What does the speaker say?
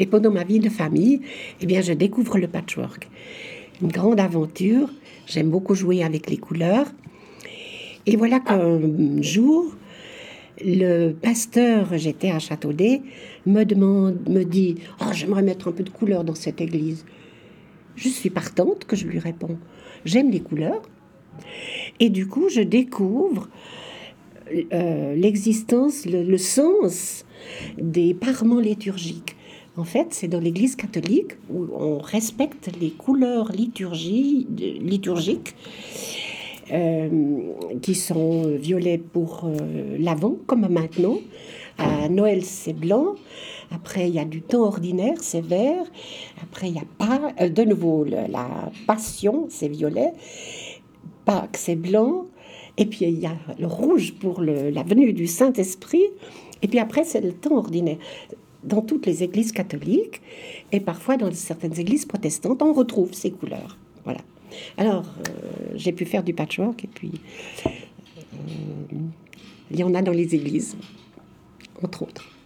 Et pendant ma vie de famille, eh bien, je découvre le patchwork. Une grande aventure. J'aime beaucoup jouer avec les couleurs. Et voilà qu'un jour, le pasteur, j'étais à Châteaudet, me dit « Oh, j'aimerais mettre un peu de couleur dans cette église. » Je suis partante, que je lui réponds. J'aime les couleurs. Et du coup, je découvre l'existence, le sens des parements liturgiques. En fait, c'est dans l'Église catholique où on respecte les couleurs liturgiques qui sont violets pour l'Avent, comme maintenant. À Noël, c'est blanc. Après, il y a du temps ordinaire, c'est vert. Après, il y a pas de nouveau la Passion, c'est violet. Pâques, c'est blanc. Et puis, il y a le rouge pour la venue du Saint-Esprit. Et puis après, c'est le temps ordinaire. Dans toutes les églises catholiques et parfois dans certaines églises protestantes, on retrouve ces couleurs. Voilà. Alors, j'ai pu faire du patchwork et puis il y en a dans les églises, entre autres.